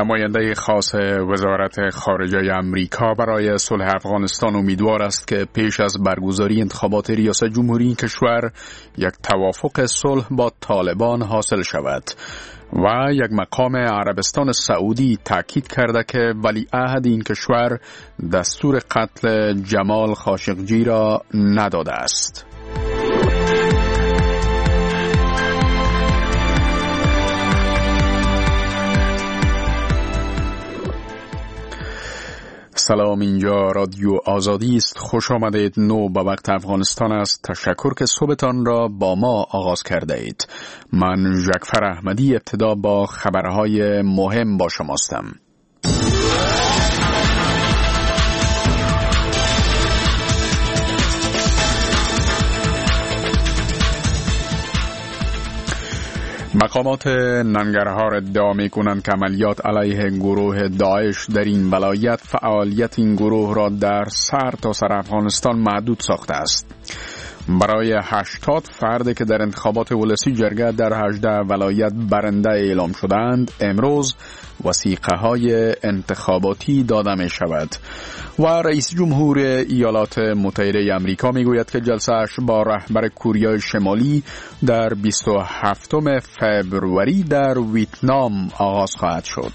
نماینده خاص وزارت خارجه امریکا برای صلح افغانستان امیدوار است که پیش از برگزاری انتخابات ریاست جمهوری این کشور یک توافق صلح با طالبان حاصل شود و یک مقام عربستان سعودی تاکید کرده که ولیعهد این کشور دستور قتل جمال خاشقجی را نداده است. سلام، اینجا رادیو آزادی است. خوش آمدید. نو به وقت افغانستان است. تشکر که صبحتان را با ما آغاز کرده اید. من جعفر احمدی ابتدا با خبرهای مهم با شماستم. مقامات ننگرهار ادعا می‌کنند که عملیات علیه گروه داعش در این ولایت فعالیت این گروه را در سر تا سر افغانستان محدود ساخته است. برای 80 فرد که در انتخابات ولسی جرگه در 18 ولایت برنده اعلام شدند امروز وثیقه‌های انتخاباتی داده می شود و رئیس جمهور ایالات متحده آمریکا می گوید که جلسه‌اش با رهبر کوریای شمالی در 27 فوریه در ویتنام آغاز خواهد شد.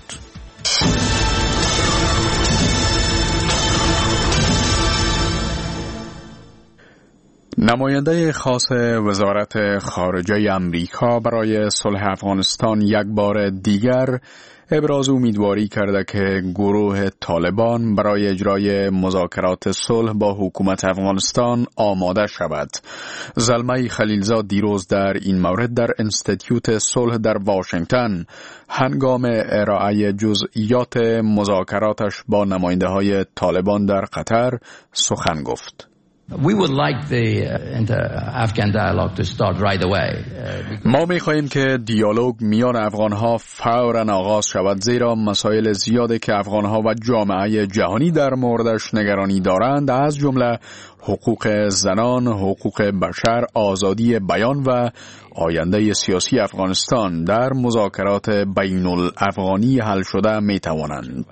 نماینده خاص وزارت خارجه امریکا برای صلح افغانستان یک بار دیگر ابراز امیدواری کرده که گروه طالبان برای اجرای مذاکرات صلح با حکومت افغانستان آماده شود. زلمه خلیلزاد دیروز در این مورد در انستیتیوت صلح در واشنگتن هنگام ارائه جزئیات مذاکراتش با نماینده های طالبان در قطر سخن گفت. ما می‌خواهیم که دیالوگ میان افغان‌ها فوراً آغاز شود، زیرا مسائل زیادی که افغان‌ها و جامعه جهانی در موردش نگرانی دارند از جمله حقوق زنان، حقوق بشر، آزادی بیان و آینده سیاسی افغانستان در مذاکرات بین الافغانی حل شده می‌توانند.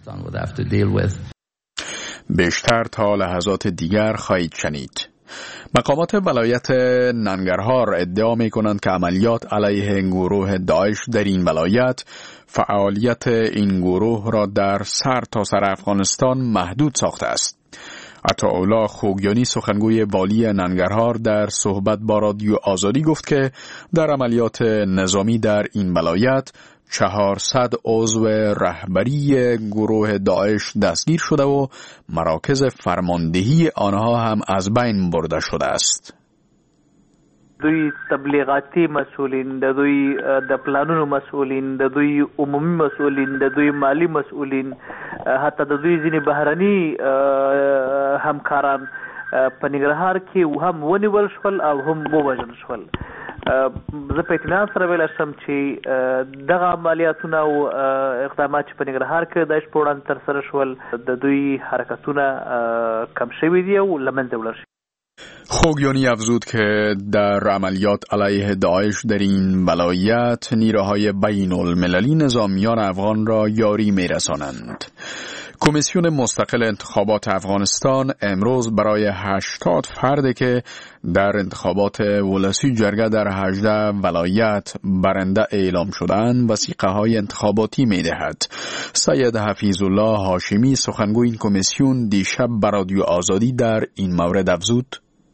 بیشتر تا لحظات دیگر خواهید شنید. مقامات ولایت ننگرهار ادعا می کنند که عملیات علیه گروه داعش در این ولایت فعالیت این گروه را در سر تا سر افغانستان محدود ساخته است. عطاالله خوگیانی سخنگوی والی ننگرهار در صحبت با رادیو آزادی گفت که در عملیات نظامی در این ولایت 400 عضو رهبری گروه داعش دستگیر شده و مراکز فرماندهی آنها هم از بین برده شده است. دوی تبلیغاتی مسئولین، دوی د پلانونو مسئولین، دوی عمومی مسئولین، دوی مالی مسئولین، حتی دوی ځینې بهرني همکاران په ننګرهار کې هم ونیول شول او هم ووژل شول. زه په اطمینان سره ویلی شم چې دغه عملیاتونه او اقدامات چې په ننګرهار کې د داعش په وړاندې ترسره شول د دوی حرکتونه کم شوي دي او له منځه وړل شوي. خوگیانی افزود که در عملیات علیه داعش در این ولایت نیروهای بین المللی نظامیان افغان را یاری می‌رسانند. کمیسیون مستقل انتخابات افغانستان امروز برای 80 فرد که در انتخابات ولسی جرگه در 18 ولایت برنده اعلام شدند وثیقه‌های انتخاباتی می‌دهد. سید حفیظالله هاشمی سخنگوی این کمیسیون دیشب بر رادیو آزادی در این مورد افزود: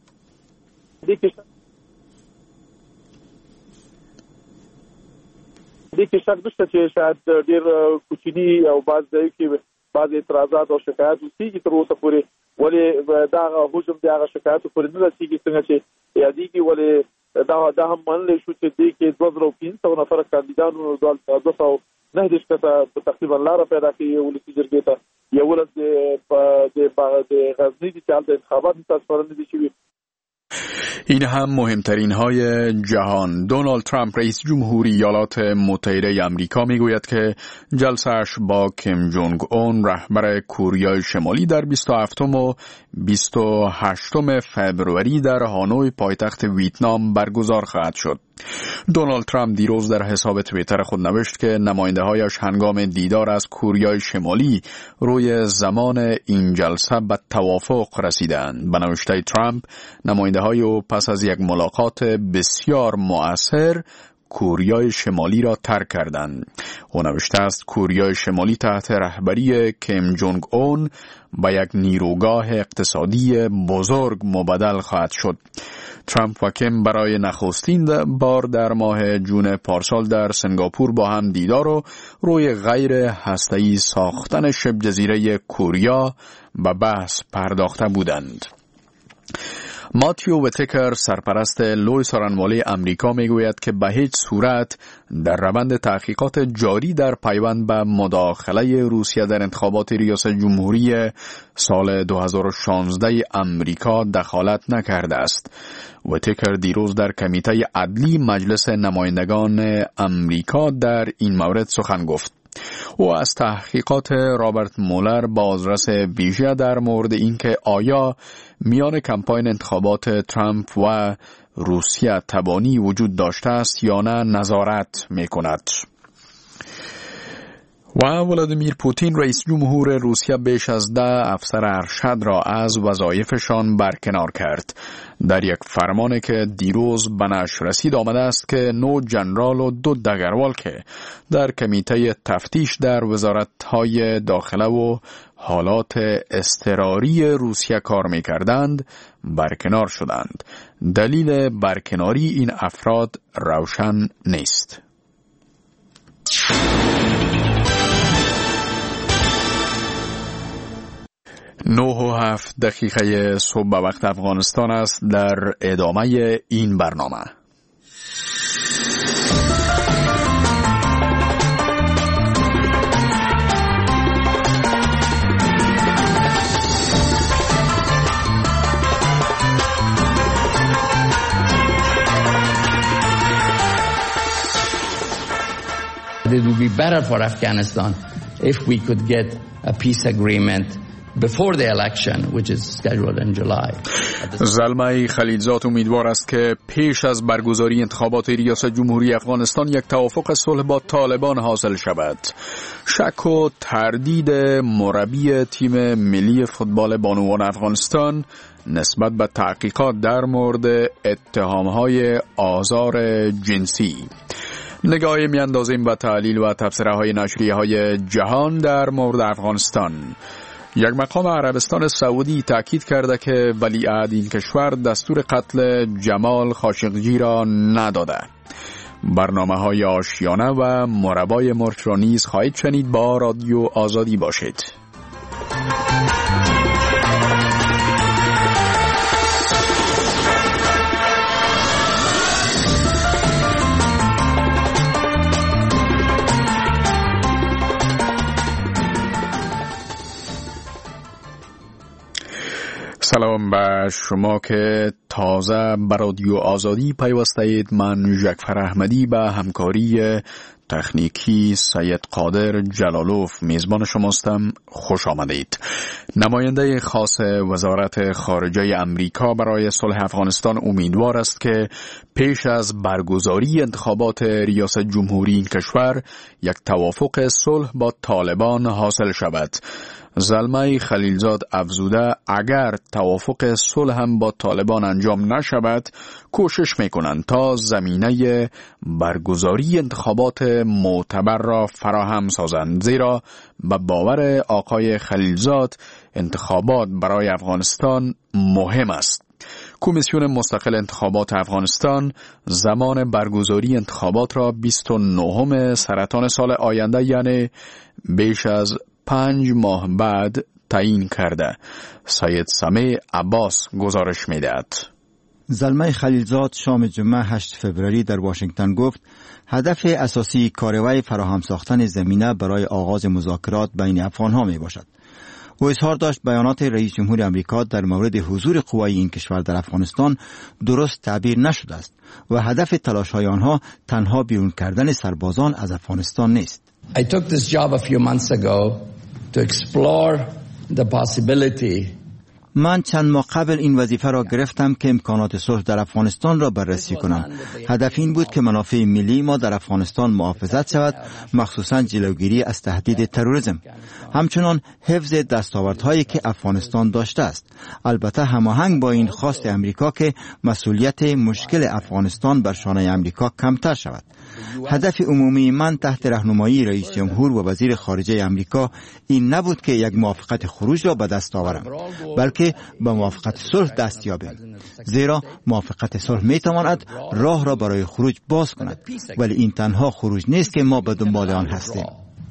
دیگه شک داشته که شاید ډیر کوچنی او بعض اعتراضات او شکایات وسیږي تر اوسه پورې، ولی دا هجوم د هغه شکایاتو پورې نه رسیږي څنګه چې یادېږي، ولی دا هم منلی شو چې دې کې 2500 نفر کاندیدانو 209 کسه تقریبا لاره پیدا کړي ولسی جرګې ته. یولس د غزنی د چالت انتخابات تصفیه دي شوي. این هم مهمترین های جهان. دونالد ترامپ رئیس جمهوری ایالات متحده آمریکا میگوید که جلسه‌اش با کیم جونگ اون رهبر کوریای شمالی در 27 و 28 فوریه در هانوی پایتخت ویتنام برگزار خواهد شد. دونالد ترامپ دیروز در حساب توییتر خود نوشت که نماینده‌هایش هنگام دیدار از کوریای شمالی روی زمان این جلسه به توافق رسیدند. به نوشته ترامپ، نماینده‌های او پس از یک ملاقات بسیار مؤثر کوریای شمالی را ترک کردند. او نوشته است کوریای شمالی تحت رهبری کیم جونگ اون به یک نیروگاه اقتصادی بزرگ مبدل خواهد شد. ترامپ و کیم برای نخستین بار در ماه جون پارسال در سنگاپور با هم دیدار و روی غیر هسته‌ای ساختن شبه جزیره کوریا به بحث پرداخته بودند. ماتیو ویتکر، سرپرست لوی سارنوالی امریکا، میگوید که به هیچ صورت در روند تحقیقات جاری در پیوند به مداخله روسیه در انتخابات ریاست جمهوری سال 2016 امریکا دخالت نکرده است. ویتکر دیروز در کمیته عدلی مجلس نمایندگان امریکا در این مورد سخن گفت. او از تحقیقات رابرت مولر بازرس ویژه در مورد اینکه آیا میان کمپاین انتخابات ترامپ و روسیه تبانی وجود داشته است یا نه نظارت میکند. و ولادیمیر پوتین رئیس جمهور روسیه بیش از 10 افسر ارشد را از وظایفشان برکنار کرد. در یک فرمانی که دیروز به نشر رسید آمده است که 9 ژنرال و 2 دگروال که در کمیته تفتیش در وزارت‌های داخله و حالات اضطراری روسیه کار می‌کردند برکنار شدند. دلیل برکناری این افراد روشن نیست. 9:07 صبح به وقت افغانستان است. در ادامه این برنامه It would be better for Afghanistan if we could get a peace agreement before the election, which is scheduled in July. زلمه خلیلزاد امیدوار است که پیش از برگزاری انتخابات ریاست جمهوری افغانستان یک توافق صلح با طالبان حاصل شود. شک و تردید مربی تیم ملی فوتبال بانوان افغانستان نسبت به تحقیقات در مورد اتهام‌های آزار جنسی. نگاهی میاندازیم به تحلیل و تبصره‌های نشریه‌های جهان در مورد افغانستان. یک مقام عربستان سعودی تاکید کرده که ولیعهد این کشور دستور قتل جمال خاشقجی را نداده. برنامه‌های آشیانه و مربای مرچ را نیز خواهید شنید. با رادیو آزادی باشید. سلام به شما که تازه به رادیو آزادی پیوسته اید. من جعفر احمدی به همکاری تکنیکی سید قادر جلالوف میزبان شماستم. خوش آمدید. نماینده خاص وزارت خارجه امریکا برای صلح افغانستان امیدوار است که پیش از برگزاری انتخابات ریاست جمهوری این کشور یک توافق صلح با طالبان حاصل شود. زلمه خلیلزاد افزوده اگر توافق صلح هم با طالبان انجام نشود کوشش میکنند تا زمینه برگزاری انتخابات معتبر را فراهم سازند، زیرا به باور آقای خلیلزاد انتخابات برای افغانستان مهم است. کمیسیون مستقل انتخابات افغانستان زمان برگزاری انتخابات را 29 سرطان سال آینده، یعنی بیش از 5 ماه بعد تعیین کرده. سید سمیع عباس گزارش می‌دهد. زلمه خلیلزاد شام جمعه 8 فوریه در واشنگتن گفت هدف اساسی کارروی فراهم ساختن زمینه برای آغاز مذاکرات بین افغان‌ها میباشد. او اظهار داشت بیانات رئیس جمهور آمریکا در مورد حضور قوای این کشور در افغانستان درست تعبیر نشده است و هدف تلاش‌های آنها تنها بیرون کردن سربازان از افغانستان نیست. I took this job a few months ago to explore the possibility من چند ماه قبل این وظیفه را گرفتم که امکانات صلح در افغانستان را بررسی کنم. هدف این بود که منافع ملی ما در افغانستان محافظت شود، مخصوصا جلوگیری از تهدید تروریسم. همچنان حفظ دستاوردهایی که افغانستان داشته است. البته هماهنگ با این خواست امریکا که مسئولیت مشکل افغانستان بر شانه امریکا کمتر شود. هدف عمومی من تحت راهنمایی رئیس جمهور و وزیر خارجه امریکا این نبود که یک موافقت خروج را به دست آورم، بلکه به موافقت صلح دست یابیم. زیرا موافقت صلح میتواند راه را برای خروج باز کند، ولی این تنها خروج نیست که ما به دنبال آن هستیم.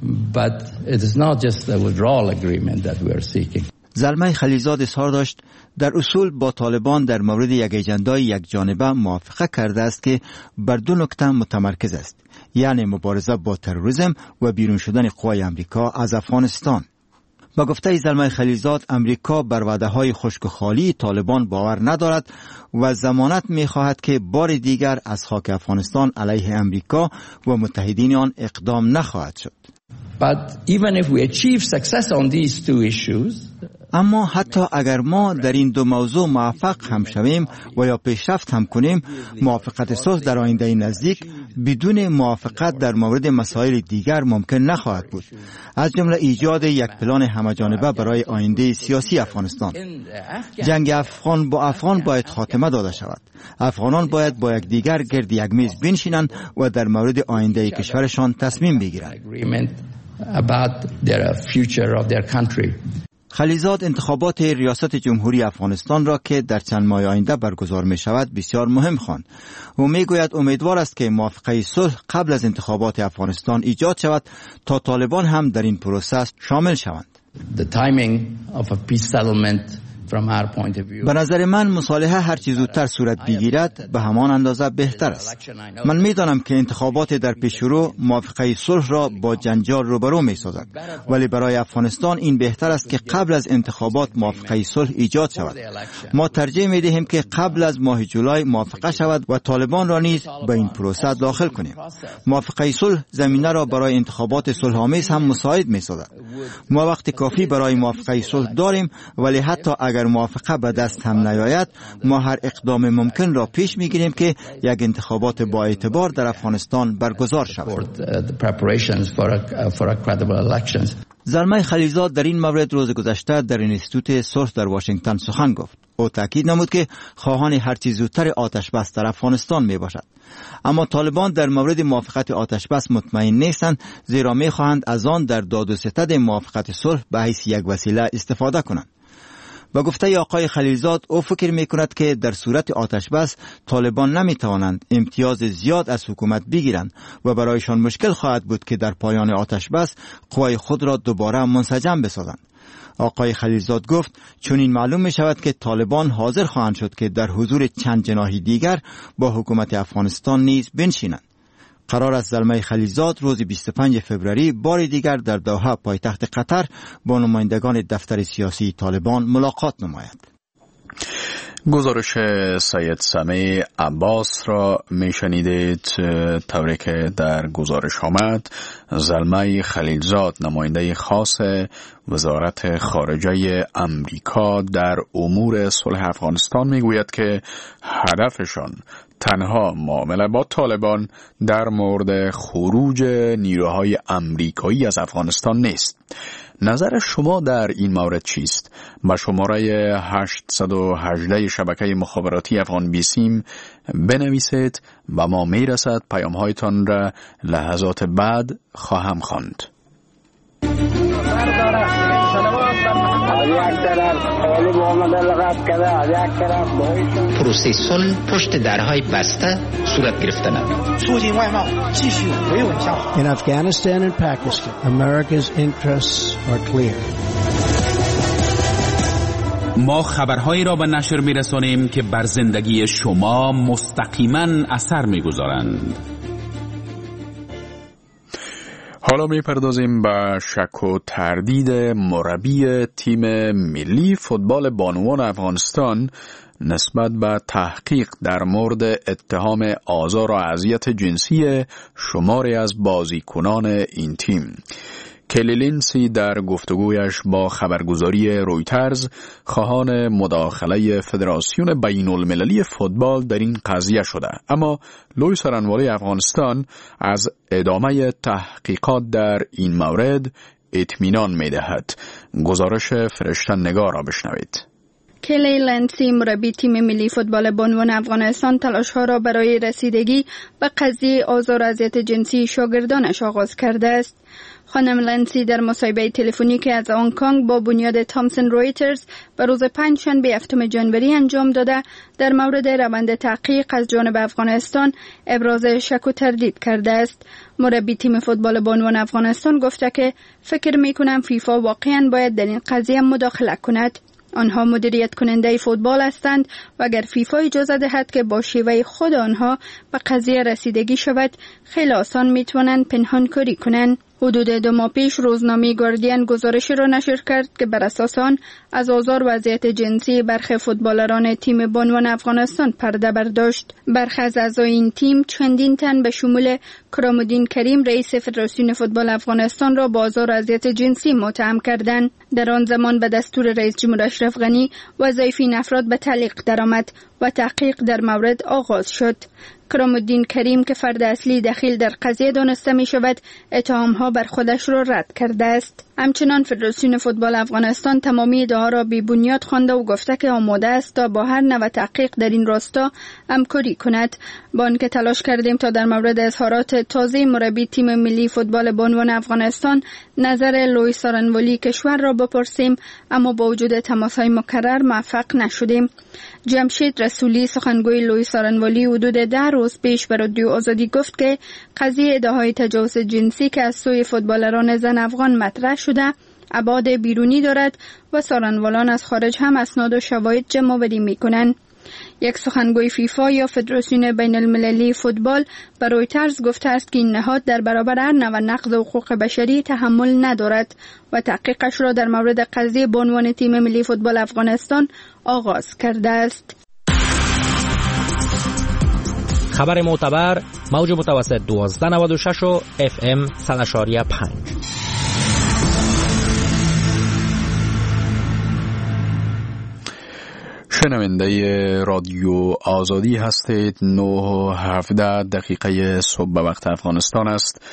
زلمه خلیلزاد اظهار داشت در اصول با طالبان در مورد یک اجندای یک جانبه موافقه کرده است که بر دو نکته متمرکز است، یعنی مبارزه با تروریسم و بیرون شدن قوای امریکا از افغانستان. با گفته زلمه خلیلزاد، امریکا بر وعده‌های خشک و خالی طالبان باور ندارد و ضمانت می‌خواهد که بار دیگر از خاک افغانستان علیه امریکا و متحدین آن اقدام نخواهد شد. But even if we achieve success on these two issues, اما حتی اگر ما در این دو موضوع موفق هم شویم و یا پیشرفت هم کنیم، موافقت صلح در آینده نزدیک بدون موافقت در مورد مسائل دیگر ممکن نخواهد بود، از جمله ایجاد یک پلان همه‌جانبه برای آینده سیاسی افغانستان. جنگ افغان با افغان باید خاتمه داده شود. افغانان باید با یکدیگر گرد یک میز بنشینند و در مورد آینده کشورشان تصمیم بگیرند. خلیلزاد انتخابات ریاست جمهوری افغانستان را که در چند ماه آینده برگزار می شود بسیار مهم خواند. او می گوید امیدوار است که موافقه صلح قبل از انتخابات افغانستان ایجاد شود تا طالبان هم در این پروسس شامل شوند. به نظر من مصالحه هر چه زودتر صورت بگیرد به همان اندازه بهتر است. من میدانم که انتخابات در پیش رو موافقه صلح را با جنجال روبرو می سازد، ولی برای افغانستان این بهتر است که قبل از انتخابات موافقه صلح ایجاد شود. ما ترجیح می دهیم که قبل از ماه جولای موافقه شود و طالبان را نیز به این پروسه داخل کنیم. موافقه صلح زمینه را برای انتخابات صلح‌آمیز هم مساعد می سازد. ما وقت کافی برای موافقه صلح داریم، ولی حتی اگر موافقه به دست هم نیاید، ما هر اقدام ممکن را پیش میگیریم که یک انتخابات با اعتبار در افغانستان برگزار شود. زلمه خلیلزاد در این مورد روز گذشته در انستیتوت صلح در واشنگتن سخن گفت. او تاکید نمود که خواهان هر چیز زودتر آتش بس در افغانستان می باشد. اما طالبان در مورد موافقت آتش بس مطمئن نیستند، زیرا می خواهند از آن در داد و ستد موافقت صلح به حیث یک وسیله استفاده کنند. با گفته آقای خلیلزاد، او فکر می کند که در صورت آتش بس طالبان نمی توانند امتیاز زیاد از حکومت بگیرند و برایشان مشکل خواهد بود که در پایان آتش بس قوای خود را دوباره منسجم بسازند. آقای خلیلزاد گفت چون این معلوم می شود که طالبان حاضر خواهند شد که در حضور چند جناحی دیگر با حکومت افغانستان نیز بنشینند. قرار است زلمه خلیلزاد روز 25 فوریه بار دیگر در دوحه پایتخت قطر با نمایندگان دفتر سیاسی طالبان ملاقات نماید. گزارش سید سمیع عباس را میشنیدید. طوری که در گزارش آمد، زلمه خلیلزاد نماینده خاص وزارت خارجه امریکا در امور صلح افغانستان میگوید که هدفشان تنها معامله با طالبان در مورد خروج نیروهای امریکایی از افغانستان نیست. نظر شما در این مورد چیست؟ با شماره 818 شبکه مخابراتی افغان بیسیم بنویسید و ما میرسد پیام‌هایتان را لحظات بعد خواهم خواند. پروسه صلح پشت درهای بسته صورت گرفتن است. In Afghanistan and Pakistan, America's interests are clear. ما خبرهایی را به نشر می‌رسانیم که بر زندگی شما مستقیما اثر می‌گذارند. حالا میپردازیم به شک و تردید مربی تیم ملی فوتبال بانوان افغانستان نسبت به تحقیق در مورد اتهام آزار و اذیت جنسی شماری از بازیکنان این تیم. کلی لینسی در گفتگویش با خبرگزاری رویترز خواهان مداخله فدراسیون بین المللی فوتبال در این قضیه شده، اما لوی سارنوالی افغانستان از ادامه تحقیقات در این مورد اطمینان می‌دهد. گزارش فرشته نگار را بشنوید. کلی لنسی مربی تیم ملی فوتبال بانوان افغانستان تلاش‌ها را برای رسیدگی به قضیه آزار و اذیت جنسی شاگردانش آغاز کرده است. خانم لنسی در مصاحبه تلفنی که از هنگ کنگ با بنیاد تامسون رویترز به روز پنجشنبه 7 ژانویه انجام داده، در مورد روند تحقیق از جانب افغانستان ابراز شک و تردید کرده است. مربی تیم فوتبال بانوان افغانستان گفته که فکر می‌کنم فیفا واقعاً باید در این قضیه مداخله کند. آنها مدیریت کننده فوتبال هستند و اگر فیفا اجازه دهد که با شیوه خود آنها به قضیه رسیدگی شود، خیلی آسان میتوانند پنهانکاری کنند. حدود 2 ماه پیش روزنامه گاردین گزارشی را نشر کرد که بر اساس آن از آزار و اذیت جنسی برخی فوتبالران تیم بانوان افغانستان پرده برداشت. برخی از اعضای این تیم چندین تن به شمول کرامالدین کریم رئیس فدراسیون فوتبال افغانستان را با آزار و اذیت جنسی متهم کردند. در آن زمان به دستور رئیس جمهور اشرف غنی وظایف این افراد به تعلیق درآمد و تحقیق در مورد آغاز شد. کرامالدین کریم که فرد اصلی دخیل در قضیه دانسته می شود، اتهام‌ها بر خودش را رد کرده است. همچنان فدراسیون فوتبال افغانستان تمامی ادعاها را بی بنیاد خوانده و گفته که آماده است تا با هر نوع تحقیق در این راستا همکاری کند. با آنکه تلاش کردیم تا در مورد اظهارات تازه مربی تیم ملی فوتبال بانوان افغانستان نظر لوی سارنوالی کشور را بپرسیم، اما با وجود تماس‌های مکرر موفق نشدیم. جمشید رسولی سخنگوی لوی سارنوالی حدود 10 روز پیش به رادیو آزادی گفت که قضیه ادعاهای تجاوز جنسی که از سوی فوتبالران زن افغان مطرح شده ابعاد بیرونی دارد و سارنوالان از خارج هم اسناد و شواهد جمع‌آوری می‌کنند. یک سخنگوی فیفا یا فدراسیون بین المللی فوتبال به رویترز گفته است که این نهاد در برابر هر نوع نقض حقوق بشری تحمل ندارد و تحقیقش را در مورد قضیه بانوان تیم ملی فوتبال افغانستان آغاز کرده است. خبر معتبر، موج متوسط 1296 و FM 100.5. شنونده رادیو آزادی هستید. 9:17 صبح به وقت افغانستان است.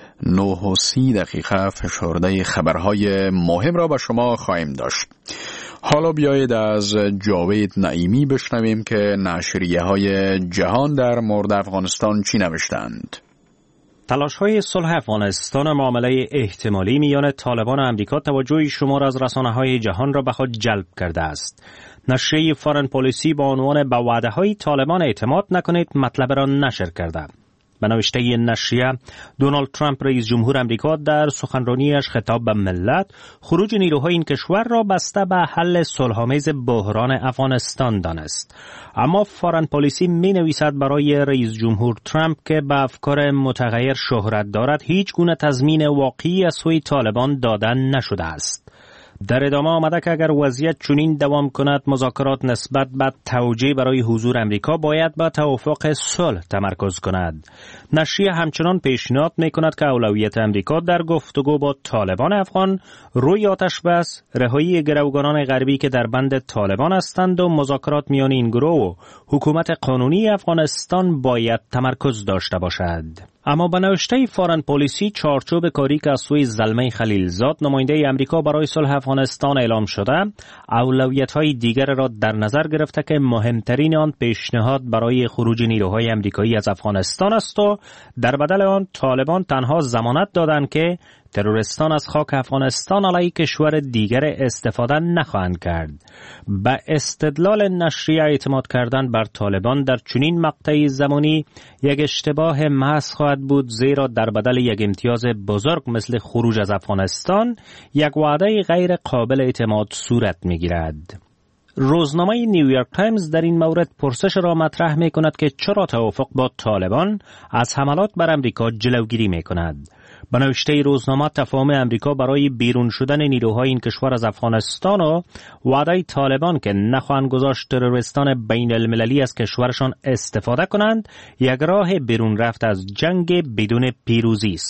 9:30 فشرده خبرهای مهم را به شما خواهیم داشت. حالا بیایید از جاوید نعیمی بشنویم که نشریه‌های جهان در مورد افغانستان چی نوشتند. تلاش‌های صلح افغانستان و معامله احتمالی میان طالبان و امریکا توجه شمار از رسانه‌های جهان را به خود جلب کرده است. نشریه فارن پالیسی با عنوان به وعده‌های طالبان اعتماد نکنید مطلب را نشر کرده. به نوشته نشریه، دونالد ترامپ رئیس جمهور امریکا در سخنرانیش خطاب به ملت خروج نیروهای این کشور را بسته به حل صلح‌آمیز بحران افغانستان دانست. اما فارن پالیسی می نویسد برای رئیس جمهور ترامپ که به افکار متغیر شهرت دارد هیچ گونه تضمین واقعی از سوی طالبان دادن نشده است. در ادامه آمده که اگر وضعیت چنین دوام کند مذاکرات نسبت به توجیه برای حضور امریکا باید به توافق صلح تمرکز کند. نشریه همچنان پیشنهاد می‌کند که اولویت امریکا در گفتگو با طالبان افغان روی آتش بس، رهایی گروگانان غربی که در بند طالبان هستند و مذاکرات میان این گروه و حکومت قانونی افغانستان باید تمرکز داشته باشد. اما به نوشته فارن پالیسی چارچوب کاری که از سوی زلمه خلیلزاد نماینده امریکا برای صلح افغانستان اعلام شده اولویت‌های دیگر را در نظر گرفته که مهمترین آن پیشنهاد برای خروج نیروهای امریکایی از افغانستان است و در بدل آن طالبان تنها ضمانت دادند که ترورستان از خاک افغانستان علیه کشور دیگر استفاده نخواهند کرد. به استدلال نشریه اعتماد کردن بر طالبان در چنین مقطعی زمانی یک اشتباه محض خواهد بود، زیرا در بدل یک امتیاز بزرگ مثل خروج از افغانستان یک وعده غیر قابل اعتماد صورت می‌گیرد. روزنامه نیویورک تایمز در این مورد پرسش را مطرح می کند که چرا توافق با طالبان از حملات بر امریکا جلوگیری می کند. به نوشته روزنامه تفاهم امریکا برای بیرون شدن نیروهای این کشور از افغانستان و وعده طالبان که نخواهند گذاشت ترورستان بین المللی از کشورشان استفاده کنند یک راه بیرون رفت از جنگ بدون پیروزی است.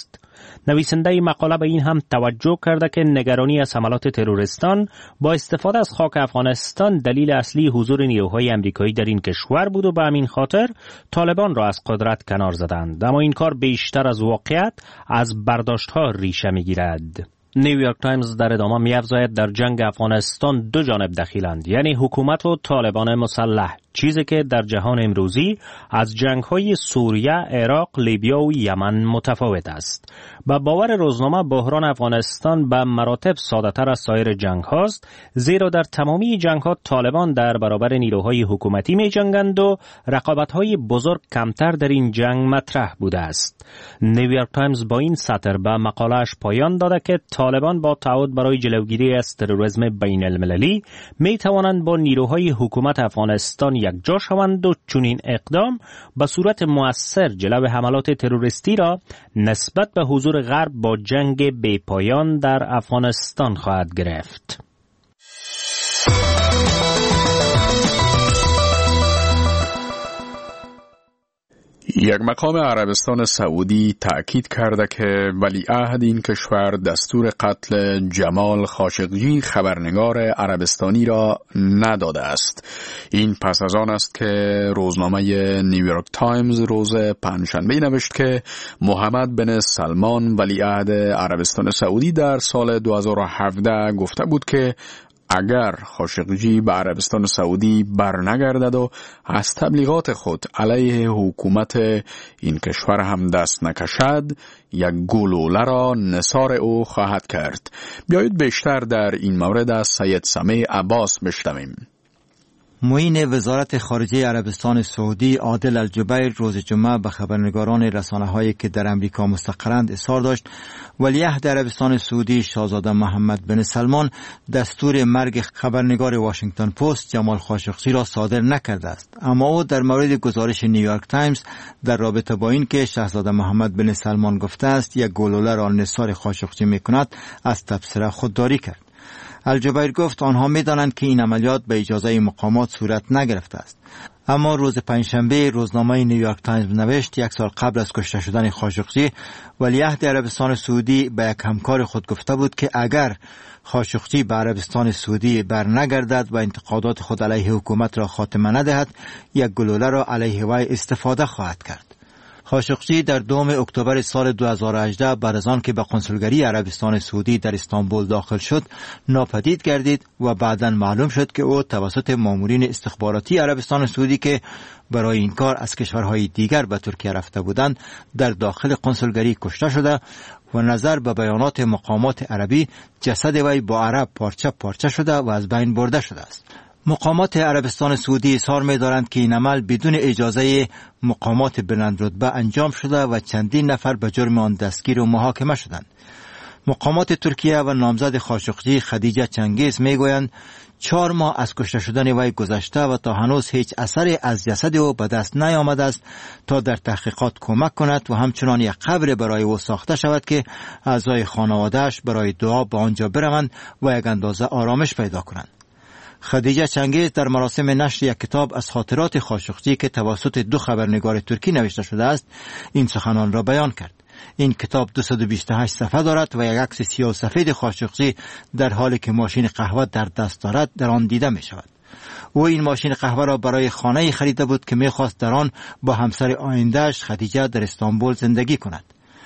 نویسنده مقاله به این هم توجه کرده که نگرانی از حملات تروریستان با استفاده از خاک افغانستان دلیل اصلی حضور نیروهای امریکایی در این کشور بود و به همین خاطر طالبان را از قدرت کنار زدند. اما این کار بیشتر از واقعیت از برداشت‌ها ریشه می‌گیرد. نیویورک تایمز در ادامه می‌افزاید در جنگ افغانستان دو جانب دخیلند، یعنی حکومت و طالبان مسلح، چیزی که در جهان امروزی از جنگ‌های سوریه، عراق، لیبیا و یمن متفاوت است. با باور روزنامه بحران افغانستان به مراتب ساده‌تر از سایر جنگ‌هاست، زیرا در تمامی جنگ‌ها طالبان در برابر نیروهای حکومتی می‌جنگند و رقابت‌های بزرگ کمتر در این جنگ مطرح بوده است. نیویورک تایمز با این سطر به مقاله‌اش پایان داده که طالبان با تعهد برای جلوگیری از تروریسم بین‌المللی می‌توانند با نیروهای حکومت افغانستان یکجا شوند و چنین اقدام به صورت مؤثر جلو حملات تروریستی را نسبت به حضور غرب با جنگ بی‌پایان در افغانستان خواهد گرفت. یک مقام عربستان سعودی تأکید کرده که ولیعهد این کشور دستور قتل جمال خاشقجی خبرنگار عربستانی را نداده است. این پس از آن است که روزنامه نیویورک تایمز روز پنجشنبه نوشت که محمد بن سلمان ولیعهد عربستان سعودی در سال 2017 گفته بود که اگر خاشقجی به عربستان سعودی برنگردد و از تبلیغات خود علیه حکومت این کشور هم دست نکشد، یک گلوله را نثار او خواهد کرد. بیایید بیشتر در این مورد از سید سمیع عباس بشنویم. معین وزارت خارجه عربستان سعودی عادل الجبیر روز جمعه به خبرنگاران رسانه‌هایی که در امریکا مستقرند اظهار داشت ولیعهد عربستان سعودی شاهزاده محمد بن سلمان دستور مرگ خبرنگار واشنگتن پست جمال خاشقجی را صادر نکرده است. اما او در مورد گزارش نیویورک تایمز در رابطه با این که شاهزاده محمد بن سلمان گفته است یک گلوله را نثار خاشقجی می‌کند از تبصره خودداری کرد. الجبیر گفت آنها می‌دانند که این عملیات به اجازه مقامات صورت نگرفته است. اما روز پنجشنبه روزنامه نیویورک تایمز نوشت یک سال قبل از کشته شدن خاشقجی ولیعهد عربستان سعودی به یک همکار خود گفته بود که اگر خاشقجی به عربستان سعودی برنگردد و انتقادات خود علیه حکومت را خاتمه ندهد یک گلوله را علیه وی استفاده خواهد کرد. خاشقجی در 2 اکتبر سال 2018 بعد از آن که به کنسولگری عربستان سعودی در استانبول داخل شد ناپدید گردید و بعداً معلوم شد که او توسط مامورین استخباراتی عربستان سعودی که برای این کار از کشورهای دیگر به ترکیه رفته بودند در داخل کنسولگری کشته شده و نظر به بیانات مقامات عربی جسد وی با عرب پارچه پارچه شده و از بین برده شده است. مقامات عربستان سعودی اظهار می‌دارند که این عمل بدون اجازه مقامات بلند رتبه انجام شده و چندین نفر به جرم آن دستگیر و محاکمه شدند. مقامات ترکیه و نامزد خاشقجی خدیجه چنگیز میگویند 4 ماه از کشته شدن وی گذشته و تا هنوز هیچ اثری از جسد او به دست نیامده است تا در تحقیقات کمک کند و همچنان یک قبر برای او ساخته شود که اعضای خانواده‌اش برای دعا به آنجا بروند و یک اندازه آرامش پیدا کنند. خدیجه چنگیز در مراسم نشر یک کتاب از خاطرات خاشقجی که توسط 2 خبرنگار ترکی نوشته شده است این سخنان را بیان کرد. این کتاب 228 صفحه دارد و یک عکس سیاه سفید خاشقجی در حالی که ماشین قهوه در دست دارد در آن دیده می شود. او این ماشین قهوه را برای خانه خریده بود که می خواست در آن با همسر آینده‌اش خدیجه در استانبول زندگی کند.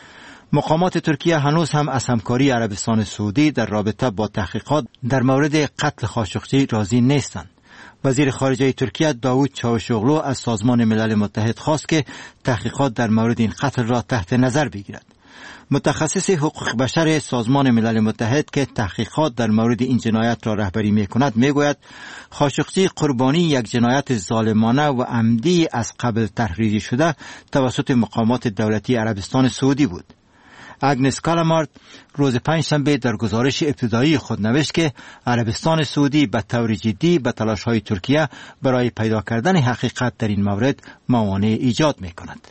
مقامات ترکیه هنوز هم از همکاری عربستان سعودی در رابطه با تحقیقات در مورد قتل خاشقجی راضی نیستند. وزیر خارجه ترکیه داوود چاوشوغلو از سازمان ملل متحد خواست که تحقیقات در مورد این قتل را تحت نظر بگیرد. متخصص حقوق بشر سازمان ملل متحد که تحقیقات در مورد این جنایت را رهبری می‌کند میگوید خاشقجی قربانی یک جنایت ظالمانه و عمدی از قبل تحریری شده توسط مقامات دولتی عربستان سعودی بود. اگنس کالامارد روز پنجشنبه در گزارش ابتدایی خود نوشت که عربستان سعودی به طور جدی به تلاش‌های ترکیه برای پیدا کردن حقیقت در این مورد موانع ایجاد می‌کند.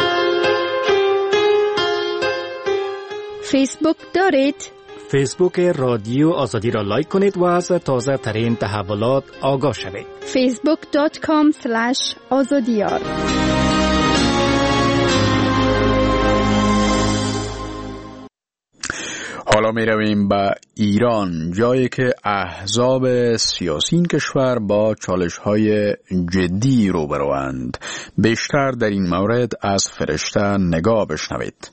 فیسبوک دارید؟ فیسبوک رادیو آزادی را لایک کنید و از تازه ترین تحولات آگاه شوید. facebook.com/azadiyar حالا می رویم به ایران، جایی که احزاب سیاسی این کشور با چالش‌های جدی روبروند. بیشتر در این مورد از فرشته نگاه بشنوید.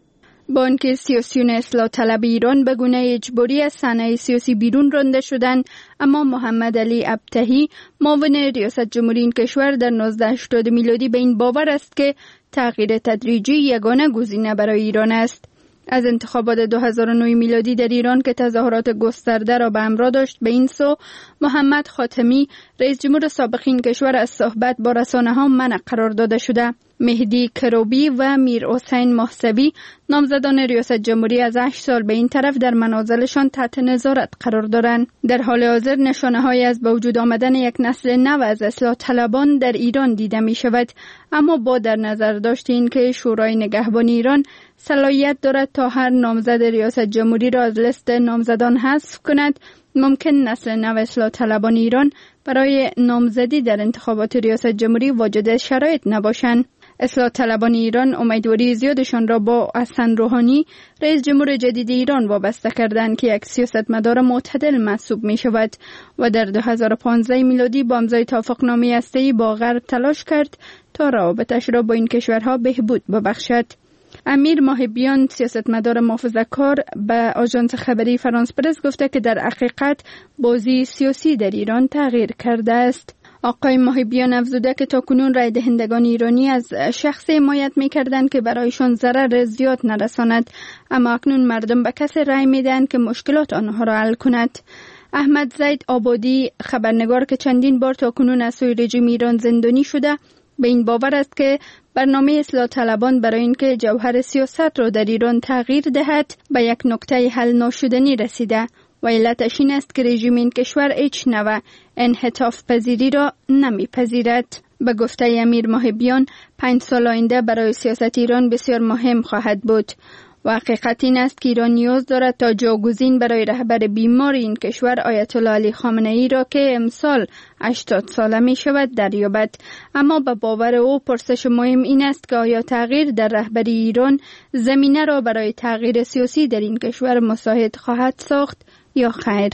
بانک سیاسیون اصلاح طلب ایران به گونه اجباری از صحنه سیاسی بیرون رانده شدند، اما محمد علی ابتهی معاون ریاست جمهوری این کشور در 1980 میلادی به این باور است که تغییر تدریجی یگانه گزینه برای ایران است. از انتخابات 2009 میلادی در ایران که تظاهرات گسترده را به همراه داشت، به این سو محمد خاتمی رئیس جمهور سابق این کشور از صحبت با رسانه‌ها منع قرار داده شده. مهدی کروبی و میر حسین محسبی نامزدان ریاست جمهوری از 8 سال به این طرف در منازلشان تحت نظارت قرار دارند. در حال حاضر نشانه‌هایی از به وجود آمدن یک نسل نو از اصلاح طلبان در ایران دیده می شود، اما با در نظر داشت این که شورای نگهبان ایران صلاحیت دارد تا هر نامزد ریاست جمهوری را از لیست نامزدان حذف کند، ممکن نسل نو اصلاح طلبان ایران برای نامزدی در انتخابات ریاست جمهوری واجد شرایط نباشند. اصلاح طلبان ایران امیدواری زیادشان را با حسن روحانی رئیس جمهور جدید ایران وابسته کردند که یک سیاستمدار معتدل محسوب می شود و در 2015 میلادی با امضای توافقنامه هسته‌ای با غرب تلاش کرد تا روابطش را با این کشورها بهبود ببخشد. امیر محبیان سیاستمدار محافظه‌کار به آژانس خبری فرانس پرس گفته که در حقیقت بازی سیاسی در ایران تغییر کرده است. آقای محبیان افزوده که تاکنون رای دهندگان ایرانی از شخص حمایت می‌کردند که برایشان ضرر زیاد نرساند، اما اکنون مردم به کسی رای می‌دهند که مشکلات آنها را حل کند. احمد زید آبادی خبرنگار که چندین بار تاکنون از سوی رژیم ایران زندانی شده، به این باور است که برنامه اصلاح طلبان برای اینکه جوهر سیاست را در ایران تغییر دهد به یک نقطه حل ناشدنی رسیده و علتش این است که رژیم این کشور هیچ نوع انحطاف پذیری را نمیپذیرد. به گفته امیر محبیان 5 سال آینده برای سیاست ایران بسیار مهم خواهد بود و حقیقت این است که ایران نیاز دارد تا جاگزین برای رهبر بیمار این کشور آیت الله علی خامنه ای را که امسال 80 ساله می شود دریابد. اما به باور او پرسش مهم این است که آیا تغییر در رهبری ایران زمینه را برای تغییر سیاسی در این کشور مساعد خواهد ساخت یا خیر؟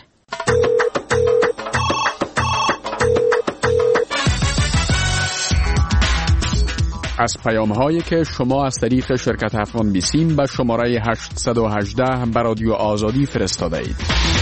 از پیام‌هایی که شما از طریق شرکت افغان بیسیم به شماره 818 به رادیو آزادی فرستاده اید.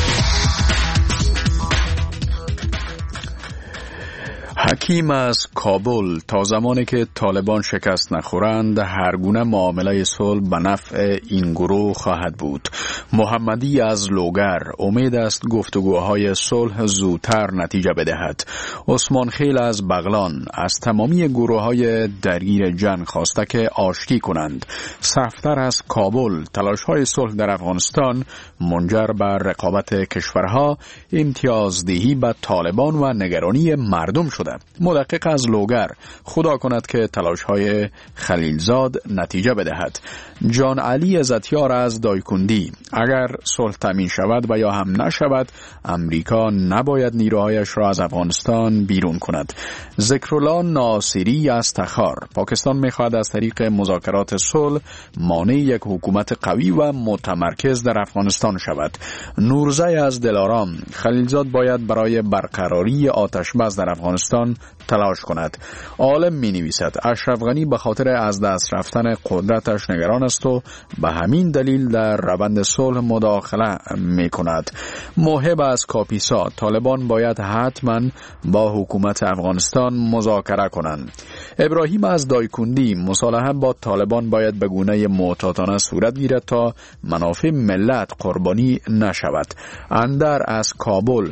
حکیم از کابل: تا زمانی که طالبان شکست نخورند هر گونه معامله صلح به نفع این گروه خواهد بود. محمدی از لوگر: امید است گفتگوهای صلح زودتر نتیجه بدهد. عثمان خیل از بغلان: از تمامی گروه‌های درگیر جنگ خواسته که آشتی کنند. صفدر از کابل: تلاش‌های صلح در افغانستان منجر به رقابت کشورها، امتیازدهی به طالبان و نگرانی مردم شده. مدقق از لوگر: خدا کند که تلاش‌های خلیلزاد نتیجه بدهد. جان علی عزتیار از دایکندی: اگر صلح تامین شود و یا هم نشود، امریکا نباید نیروهایش را از افغانستان بیرون کند. ذکرالله ناصری از تخار: پاکستان می‌خواهد از طریق مذاکرات صلح مانع یک حکومت قوی و متمرکز در افغانستان شود. نورزی از دلارام: خلیلزاد باید برای برقراری آتش بس در افغانستان تلاش کند. عالم می نویسد اشرف غنی به خاطر از دست رفتن قدرتش نگران است و به همین دلیل در روند صلح مداخله می کند. محب از کاپیسا: طالبان باید حتما با حکومت افغانستان مذاکره کنند. ابراهیم از دایکندی: مصالحه با طالبان باید به گونه محتاطانه صورت گیرد تا منافع ملت قربانی نشود. اندر از کابل: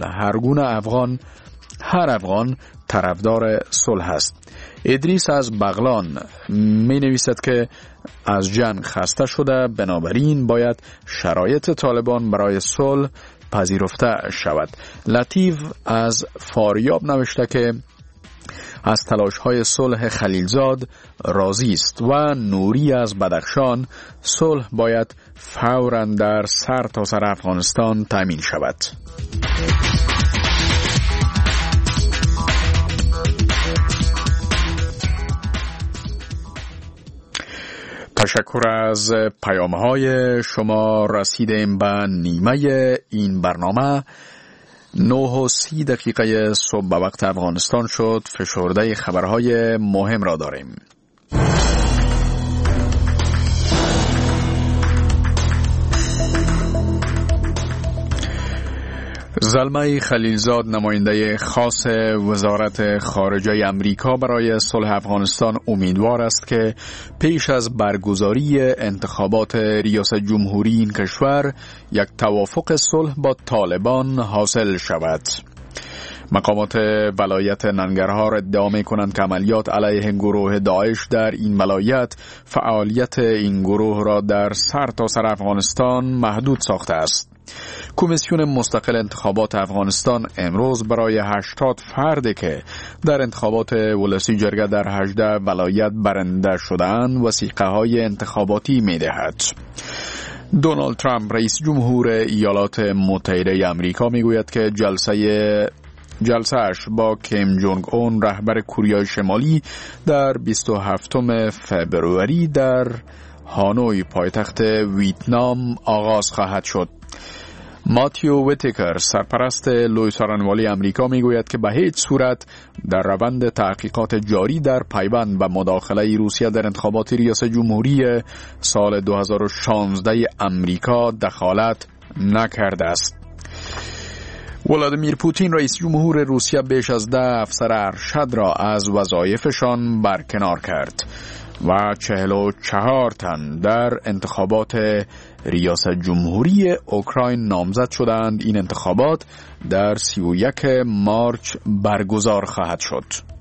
هر افغان طرفدار صلح است. ادریس از بغلان می نویسد که از جنگ خسته شده، بنابراین باید شرایط طالبان برای صلح پذیرفته شود. لطیف از فاریاب نوشته که از تلاش‌های صلح خلیلزاد راضی است و نوری از بدخشان: صلح باید فوراً در سرتاسر افغانستان تامین شود. تشکر از پیام‌های شما. رسیدیم به نیمه این برنامه. 9:30 صبح به وقت افغانستان شد. فشرده خبرهای مهم را داریم. زلمه خلیلزاد نماینده خاص وزارت خارجه امریکا برای صلح افغانستان امیدوار است که پیش از برگزاری انتخابات ریاست جمهوری این کشور یک توافق صلح با طالبان حاصل شود. مقامات ولایت ننگرهار ادعا می‌کنند که عملیات علیه گروه داعش در این ولایت فعالیت این گروه را در سرتاسر افغانستان محدود ساخته است. کمیسیون مستقل انتخابات افغانستان امروز برای 80 فردی که در انتخابات ولسی جرگه در 18 ولایت برنده شدند وثیقه‌های انتخاباتی می‌دهد. دونالد ترامپ رئیس جمهور ایالات متحده آمریکا میگوید که جلسه‌اش با کیم جونگ اون رهبر کره شمالی در 27 فوریه در هانوی پایتخت ویتنام آغاز خواهد شد. ماتیو ویتیکر سرپرست لوی سارنوالی امریکا میگوید که به هیچ صورت در روند تحقیقات جاری در پیوند به مداخله روسیه در انتخابات ریاست جمهوری سال 2016 امریکا دخالت نکرده است. ولادیمیر پوتین رئیس جمهور روسیه بیش از 10 افسر ارشد را از وظایفشان برکنار کرد و 44 تن در انتخابات ریاست جمهوری اوکراین نامزد شدند. این انتخابات در 31 مارچ برگزار خواهد شد.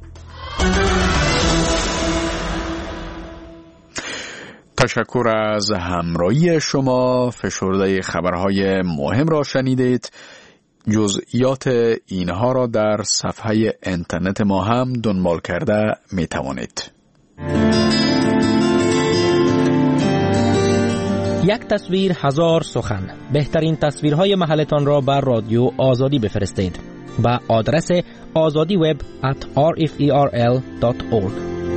تشکر از همراهی شما. فشرده خبرهای مهم را شنیدید. جزئیات اینها را در صفحه اینترنت ما هم دنبال کرده می توانید. یک تصویر هزار سخن. بهترین تصویرهای محلتان را بر رادیو آزادی بفرستید با آدرس azadiweb@rferl.org.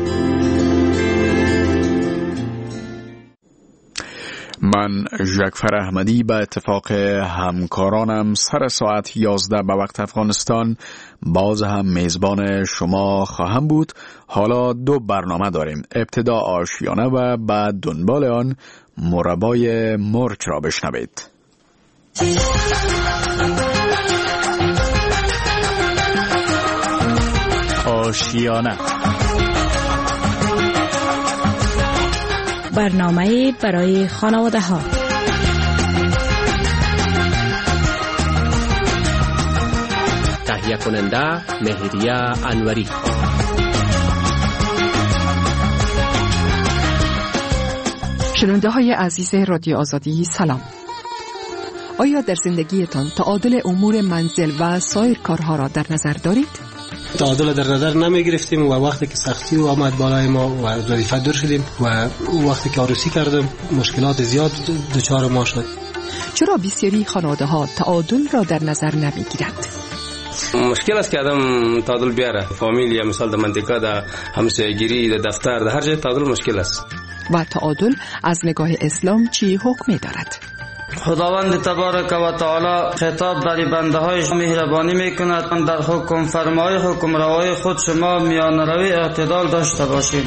من ژکفر احمدی به اتفاق همکارانم سر ساعت 11 به وقت افغانستان باز هم میزبان شما خواهم بود. حالا 2 برنامه داریم. ابتدا آشیانه و بعد دنبال آن مربای مرچ را بشنوید. آشیانه، برنامه برای خانواده ها. تهیه کننده مهریه انوری. شنونده های عزیز رادیو آزادی سلام. آیا در زندگیتان تعادل امور منزل و سایر کارها را در نظر دارید؟ تعادل در نظر نمی گرفتیم و وقتی که سختی و آمد بالای ما و از وظیفه دور شدیم و وقتی که عروسی کردیم مشکلات زیاد دچار ما شد. چرا بسیاری خانواده ها تعادل را در نظر نمی گیرند؟ مشکل است که آدم تعادل بیاره. فامیل یا مثال در منطقه، در همسایگیری، در دفتر، در هر جای تعادل مشکل است. و تعادل از نگاه اسلام چی حکمی دارد؟ خداوند تبارک و تعالی خطاب برای بنده هایش مهربانی میکند در حکم فرمای حکم روای خود شما میان روی اعتدال داشته باشید.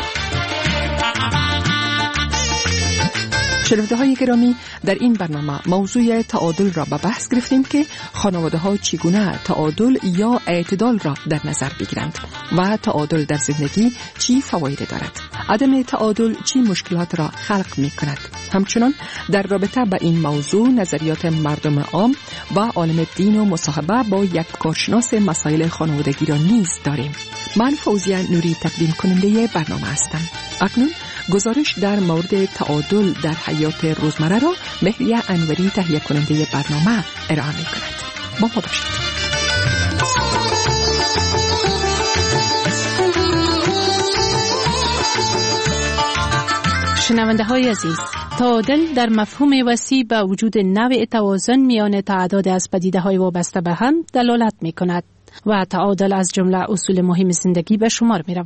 شنونده های گرامی، در این برنامه موضوع تعادل را به بحث گرفتیم که خانواده ها چگونه تعادل یا اعتدال را در نظر بگیرند و تعادل در زندگی چی فواید دارد. عدم تعادل چی مشکلات را خلق می کند. همچنان در رابطه با این موضوع نظریات مردم عام و عالم دین و مصاحبه با یک کارشناس مسائل خانوادگی را نیز داریم. من فوزیه نوری تقدیم کننده برنامه هستم. اکنون گزارش در مورد تعادل در حیات روزمره را مهریه انوری تهیه کننده برنامه ارائه می کند. با ما باشید. شنونده های عزیز، تعادل در مفهوم وسیع به وجود نوع توازن میان تعداد از پدیده های وابسته به هم دلالت می کند و تعادل از جمله اصول مهم زندگی به شمار می رود.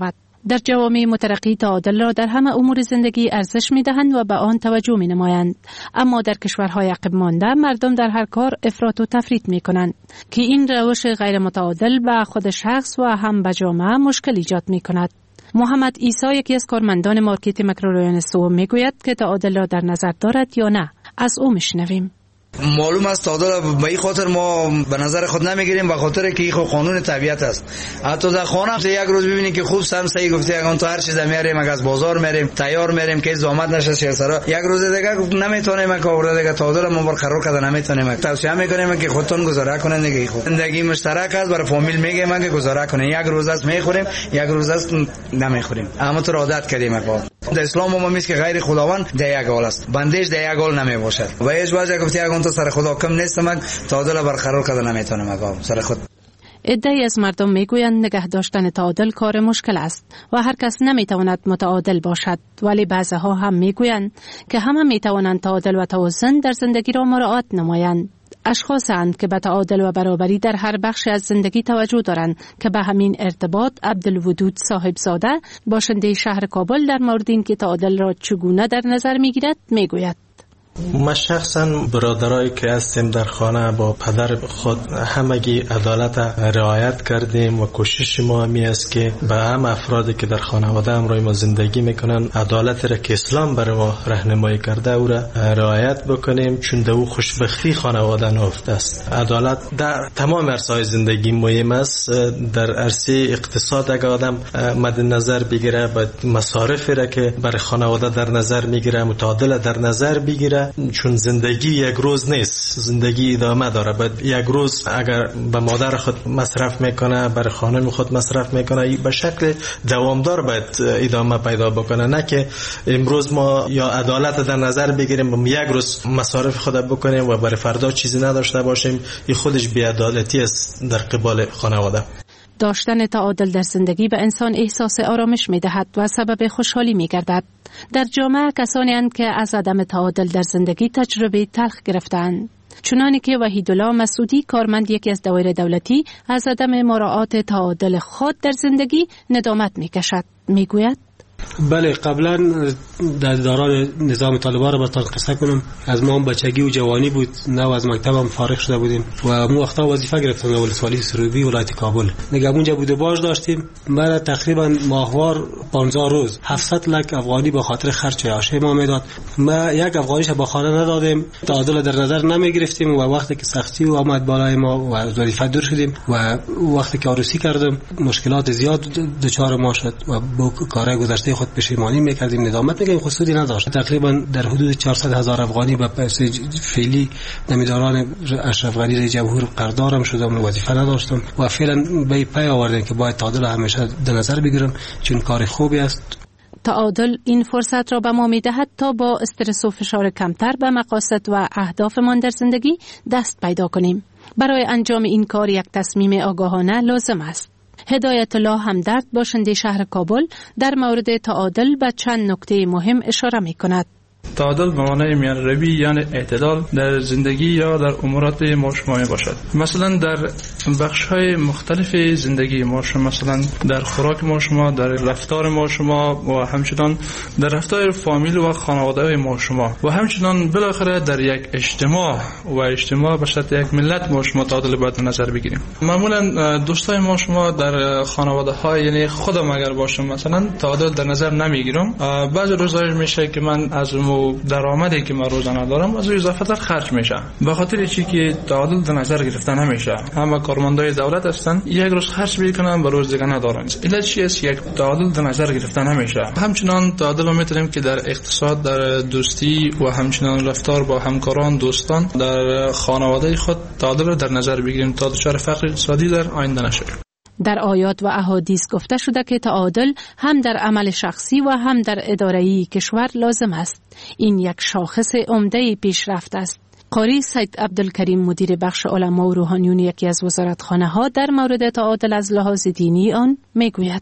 در جوامع مترقی تعادل را در همه امور زندگی ارزش می‌دهند و به آن توجه می‌نمایند، اما در کشورهای عقب مانده مردم در هر کار افراط و تفریط می‌کنند که این روش غیر متعادل به خود شخص و هم به جامعه مشکل ایجاد می‌کند. محمد عیسی یکی از کارمندان مارکت مکرورایان سوم میگوید که تعادل را در نظر دارد یا نه. از او میشنویم. معلوم است تعادل به این خاطر ما به نظر خود نمیگیریم، به خاطر که این قانون طبیعت است. حتی در خانه یک روز ببینید که خوب سمسایی گفته اگه تو هر چیز میاریم، اگه از بازار میاریم تیار میاریم که زحمت نشه شهرسرا، یک روز دیگه نمیتونیم که اورده دیگه تعادل ما برقرار کردن نمیتونیم. توصیه میکنیم که خودتون گزاره کنین دیگه. خود زندگی مشترک است، برای فامیل میگیم که گزاره کنین. یک روز است میخوریم، یک روز است نمیخوریم، اما تو عادت کردیم. در اسلام ما میگه که غیر خداوند در یک حال است، بندش در یک حال نمیباشد. و هیچ وجه گفته اگه تو سر خدا کم نیستم تعادل برقرار کردن نمیتونم اگه سر خود. عده‌ای از مردم میگویند نگه داشتن تعادل کار مشکل است و هر کس نمیتواند متعادل باشد، ولی بعضی‌ها هم میگویند که همه میتوانند تعادل و توازن در زندگی را مراعات نمایند. اشخاصند که به تعادل و برابری در هر بخش از زندگی توجه دارند که به همین ارتباط عبدالودود صاحبزاده باشنده شهر کابل در مورد اینکه تعادل را چگونه در نظر میگیرد میگوید. ما شخصا برادرایی که هستیم در خانه با پدر خود همگی عدالت رعایت کردیم و کوشش ما همی است که به هم افرادی که در خانواده همراه ما زندگی میکنن عدالت را که اسلام برای ما راهنمایی کرده او را رعایت بکنیم، چون در او خوشبختی خانواده نهفته است. عدالت در تمام عرصه‌های زندگی مهم است. در عرصه اقتصاد اگر آدم مد نظر بگیره باید مصارف را که برای خانواده در نظر میگیره متعادل در نظر بگیره، چون زندگی یک روز نیست، زندگی ادامه داره. باید یک روز اگر به مادر خود مصرف میکنه، برای خانم خود مصرف میکنه، به شکل دوامدار باید ادامه پیدا بکنه، نه که امروز ما یا عدالت در نظر بگیریم یک روز مصارف خود بکنیم و برای فردا چیزی نداشته باشیم. این خودش بی‌عدالتی است در قبال خانواده. داشتن تعادل در زندگی به انسان احساس آرامش می دهد و سبب خوشحالی می گردد. در جامعه کسانی اند که از عدم تعادل در زندگی تجربه تلخ گرفتند. چنانکه که وحیدالله مسعودی کارمند یکی از دوائر دولتی از عدم مراعات تعادل خود در زندگی ندامت می کشد. می گوید بله، قبلا در دوران نظام طالبان را براتون قصه کنم. از ما بچگی و جوانی بود، نه از مکتبم فارغ شده بودیم و مو وقتا وظیفه گرفتم در ولسوالی سروبی ولایت کابل. نگهبون بوده باش داشتیم. ما تقریبا ماهوار 15 روز 700 لک افغانی به خاطر خرج عاشه ما میداد. ما یک افغانیش با خانه ندادیم، تعادل در نظر نمی گرفتیم و وقتی که سختی و آمد بالای ما و از وظیفه دور شدیم و وقتی که عروسی کردم مشکلات زیاد دچار ما شد و با کارهای گذشته خود پشیمانی میکردیم، ندامت میکنیم، خصوصی نداشت. تقریبا در حدود 400,000 افغانی به پس فعلی نمیداران اشرف غنی رئیس جمهور قراردادم شدم و وظیفه نداشتم و فعلا به پی آوردن که باید تعادل همیشه در نظر بگیرم، چون کار خوبی است. تعادل این فرصت را به ما میدهد تا با استرس و فشار کمتر به مقاصد و اهدافمان در زندگی دست پیدا کنیم. برای انجام این کار یک تصمیم آگاهانه لازم است. هدایت الله همدرد باشنده شهر کابل در مورد تعادل به چند نکته مهم اشاره می کند. تعادل به معنای میان روی یعنی اعتدال در زندگی یا در امورات ما شما باشد. مثلا در بخش‌های مختلف زندگی ما شما، مثلا در خوراک ما شما، در رفتار ما شما و همچنان در رفتار فامیل و خانواده ما شما و همچنان بالاخره در یک اجتماع و اجتماع به شکل یک ملت ما شما تعادل باید نظر بگیریم. معمولا دوستای ما شما در خانواده‌ها یعنی خودم اگر باشم مثلا تعادل در نظر نمیگیرم. بعضی روزا میشه که من از درآمدی که من روزانه دارم از اضافه تر خرج میشه، به خاطر چی که تعادل در نظر گرفته نمیشه. همه کارمندای دولت هستن یک روز خرج میکنن به روز دیگه ندارن. علت چی است؟ یک تعادل در نظر گرفته نمیشه. همچنان تعادل میتونیم که در اقتصاد، در دوستی و همچنان رفتار با همکاران، دوستان، در خانواده خود تعادل رو در نظر بگیریم تا دچار فقر اقتصادی در آینده نشویم. در آیات و احادیث گفته شده که تعادل هم در عمل شخصی و هم در اداره‌ای کشور لازم است. این یک شاخص عمده پیشرفت است. قاری سید عبدالکریم مدیر بخش علما و روحانیون یکی از وزارتخانه‌ها در مورد تعادل از لحاظ دینی آن میگوید: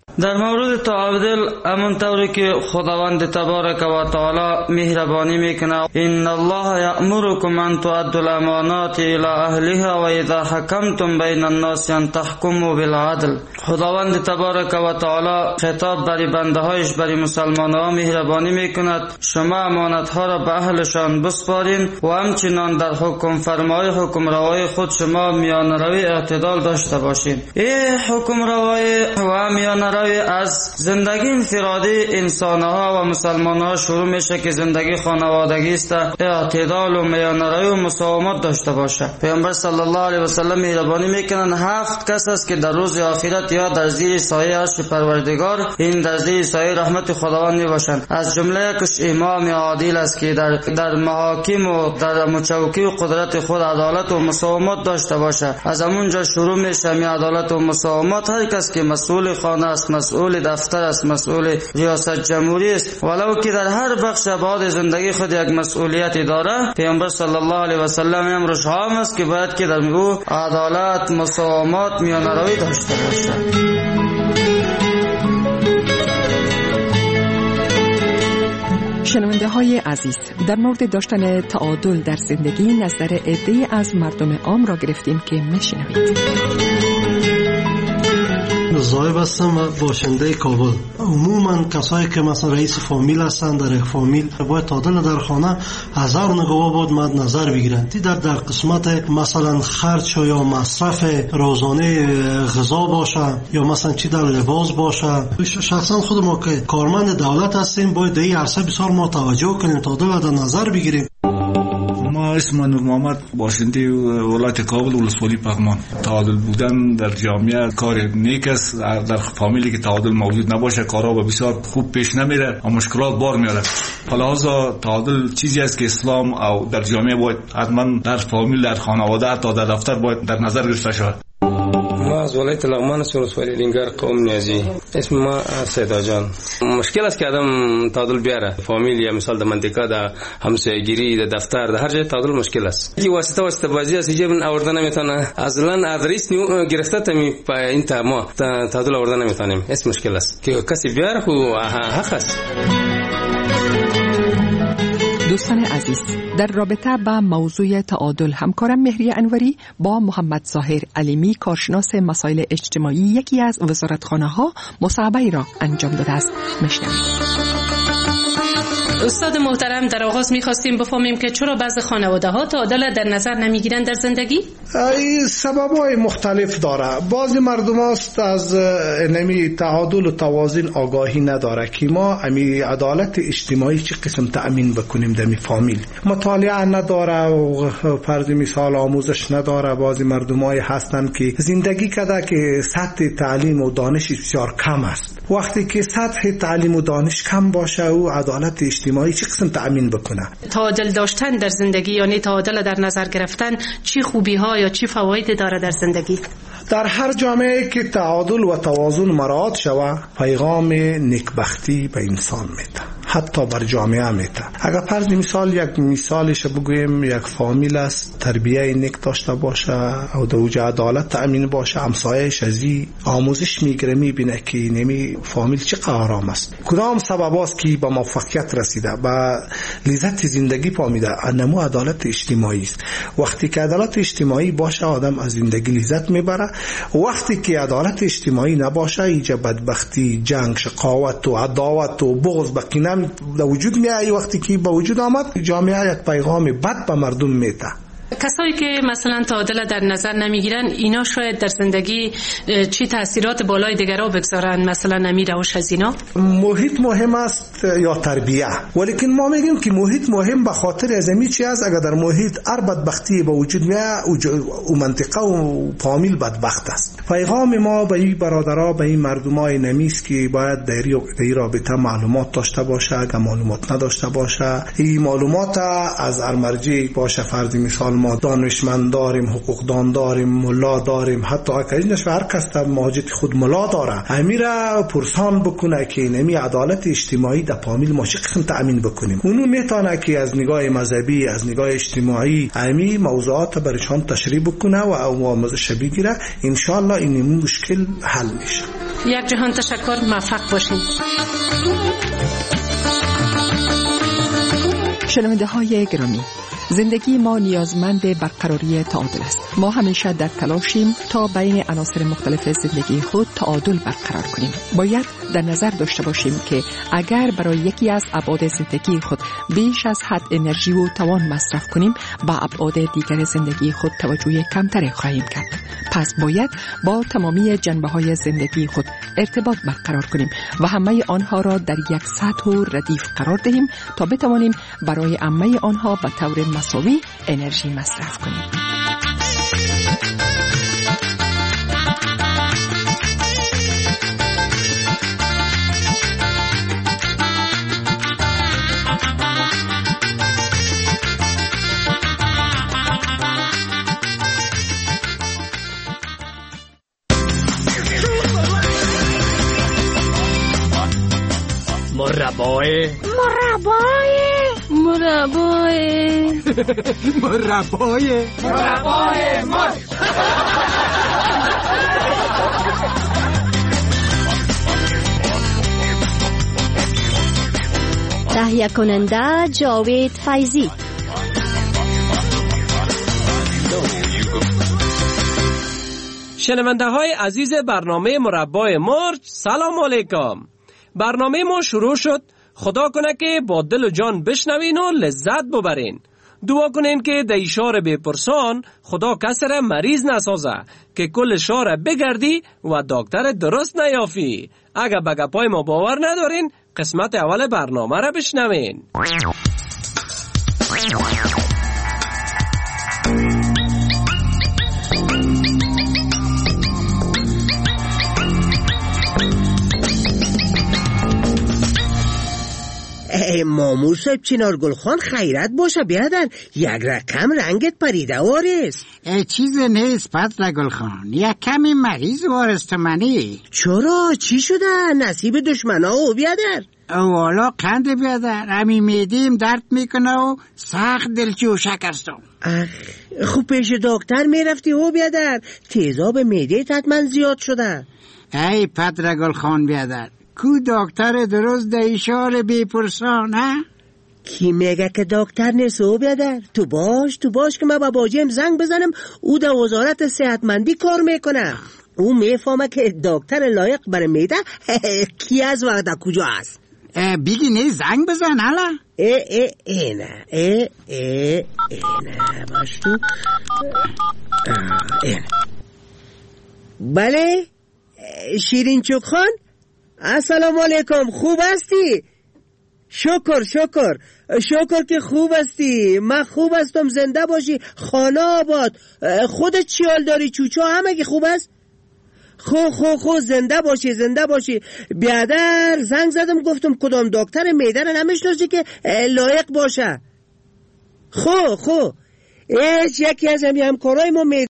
در مورد تعادل همون طوری که خداوند تبارک و تعالی مهربانی میکنه، ان الله یأمرکم ان تؤدوا الامانات الی اهلها و اذا حکمتم بین الناس ان تحکموا بالعدل. خداوند تبارک و تعالی خطاب برای بنده هایش، برای مسلمانان مهربانی میکند شما امانت ها را به اهلشان بسپارین و همچنان در حکم فرمای حکم روای خود شما میان روی اعتدال داشته باشین. این حکم روای و میان روی از زندگی انفرادی انسان ها و مسلمان ها شروع میشه که زندگی خانوادگی است، اعتدال و میان روی و مساومت داشته باشه. پیامبر صلی الله علیه و سلم مهربانی میکنن 7 کس است که در روز آخرت یا در زیر سایه عرش پروردگار، این در زیر سایه رحمت خداوند میباشند. از جمله یکش امام عادل است که در محاکم و در مچوکی و قدرت خود عدالت و مساومت داشته باشه. از همونجا شروع میشه می عدالت و مساومت. هر کس که مسئول خانه است، مسئول دفتر است، مسئول ریاست جمهوری است، ولو که در هر بخش ابعاد زندگی خود یک مسئولیتی داره، پیامبر صلی الله علیه و سلم امرش عام است که باید که در او عدالت، مساومت، میانروی داشته باشه. شنونده های عزیز، در مورد داشتن تعادل در زندگی نظر عده‌ای از مردم عام را گرفتیم که میشنوید. زایب هستم و باشنده کابل. عموما کسایی که مثلا رئیس فامیل هستن در یک فامیل باید تعادل در خانه از هر نگاه باید مد نظر بگیرن. در قسمت مثلا خرج یا مصرف روزانه غذا باشه یا مثلا چی در لباس باشه. شخصا خود ما که کارمند دولت هستیم باید این عرصه بسیار ما توجه کنیم، تعادل در نظر بگیریم. ما اسم نور محمد باشنده ولایت کابل ولسوالی پغمان. تعادل بودن در جامعه کار نیک است. در فامیلی که تعادل موجود نباشه کارها بسیار خوب پیش نمیره و مشکلات بار میاره. لذا تعادل چیزی است که اسلام او در جامعه باید حتما در فامیل، در خانواده، حتی در دفتر باید در نظر گرفته شود. ما از ولایت لغمان ولسوالی لنگر قوم نیازی. اسم ما سیدا جان. مشکل است که آدم تعادل بیاره. فامیل یا مثال در منطقه، در همسایگیری، در دفتر، در هر جای تعادل مشکل است. کی واسطه بازی است که من آوردن نمیتونه. اصلا ادریس نیو گرفته تمی این ما تعادل آوردن نمیتونیم. اسم مشکل است که کسی بیاره خو حق است. دوستان عزیز، در رابطه با موضوع تعادل همکارم مهریه انوری با محمد ظاهر علیمی کارشناس مسائل اجتماعی یکی از وزارتخانه‌ها مصاحبه را انجام داده است. میشنوید. استاد محترم، در آغاز می‌خواستیم بفهمیم که چرا بعضی خانواده‌ها تعادل در نظر نمیگیرن در زندگی؟ این سبب‌های مختلف داره. بعضی مردم است از نمی تعادل و توازن آگاهی نداره که ما امی عدالت اجتماعی چه قسم تأمین بکنیم در می فامیل. مطالعه نداره و فرض مثال آموزش نداره. بعضی مردمای هستن که زندگی کرده که سطح تعلیم و دانش بسیار کم است. وقتی که سطح تعلیم و دانش کم باشه او عدالت اجتماعی چه قسم تأمین بکنه؟ تعادل داشتن در زندگی یعنی تعادل در نظر گرفتن چی خوبی ها یا چی فوایدی داره در زندگی؟ در هر جامعه که تعادل و توازن مراعات شود پیغام نیکبختی به انسان میده، حتی بر جامعه میده. اگر فرض مثال یک مثالش بگویم، یک فامیل است تربیه نیک داشته باشه او دوجه عدالت تأمین باشه، همسایه‌اش از آموزش میگیره، میبینه که نمی فامیل چه آرام است، کدام سبب است که به موفقیت رسیده، به لذت زندگی پامیده. انمو عدالت اجتماعی است. وقتی که عدالت اجتماعی باشه آدم از زندگی لذت میبره. وقتی که عدالت اجتماعی نباشه ایجا بدبختی، جنگ، شقاوت و عداوت و بغض به قینه به وجود میاد. وقتی که به وجود آمد جامعه یک پیغام بد به مردم میده. کسایی که مثلا تعادل در نظر نمیگیرن اینا شاید در زندگی چی تاثیرات بالای دیگرها بگذارن، مثلا نمی روش از اینا؟ محیط مهم است یا تربیه، ولیکن ما میگیم که محیط مهم به خاطر از این چی است. اگر در محیط هر بدبختی به وجود میاد او منطقه و فامیل بدبخت است. پیغام ما به این برادرها، به این مردمای نمیست که باید در این رابطه معلومات داشته باشه. اگر معلومات نداشته باشه این معلومات از مرجع باشه. فرض مثال ما دانشمند داریم، حقوقدان داریم، ملا داریم، حتی اکیدنش هر کس در ماجد خود ملا داره. امیره پرسان بکنه که نمی عدالت اجتماعی در فامیل ما چه قسم تأمین بکنیم. اونو میتونه که از نگاه مذهبی، از نگاه اجتماعی امی موضوعات برشان تشریح بکنه و آموزش بگیره. انشالله این مشکل حل میشه. یک جهان تشکر، موفق باشین. شنونده های گرامی، زندگی ما نیازمند برقراری تعادل است. ما همیشه در تلاشیم تا بین عناصر مختلف زندگی خود تعادل برقرار کنیم. باید در نظر داشته باشیم که اگر برای یکی از ابعاد زندگی خود بیش از حد انرژی و توان مصرف کنیم، با ابعاد دیگر زندگی خود توجه کمتری خواهیم کرد. پس باید با تمامی جنبه‌های زندگی خود ارتباط برقرار کنیم و همه آنها را در یک سطح و ردیف قرار دهیم تا بتوانیم برای همه آنها به طور مساوی انرژی مصرف کنیم. مربای تهیه کننده جاوید فیضی. شنونده های عزیز برنامه مربای مرغ، سلام علیکم. برنامه ما شروع شد. خدا کنه که با دل و جان بشنوین و لذت ببرین. دعا کنین که در شهر بپرسان خدا کسی را مریض نسازه که کل شهر بگردی و دکتر درست نیافی. اگه به گپای ما باور ندارین، قسمت اول برنامه را بشنوین. مامور صاحب چنارگل خان خیرت باشه بیادر، یک رقم رنگت پریده وارست. چیز نیست پدرگل خان، یک کمی مریض وارست منی. چرا؟ چی شده؟ نصیب دشمنا و بیادر؟ والا قند بیادر، همی میدیم درد میکنه و سخت دلجوشه کرستم. خب پیش دکتر میرفتی و بیادر؟ تیزاب میده حتما زیاد شده. ای پدرگل خان بیادر، کو دکتر درست در اشاره بپرسان ها؟ کی میگه که دکتر نیست و بیادر؟ تو باش که من با باجیم زنگ بزنم، او در وزارت صحتمندی کار میکنه. او میفهمه که دکتر لایق برای میده کی از و در کجا است. بیگی نه زنگ بزن حالا. نه باش تو. بله شیرین چوک خان، السلام علیکم، خوب هستی؟ شکر که خوب هستی. من خوب هستم، زنده باشی، خانه آباد. خودت چی حال داری؟ چوچو همه که خوب است؟ خو زنده باشی. بیادر زنگ زدم گفتم کدام دکتر میده رو نمیشناسی که لایق باشه. یکی از همکارای ما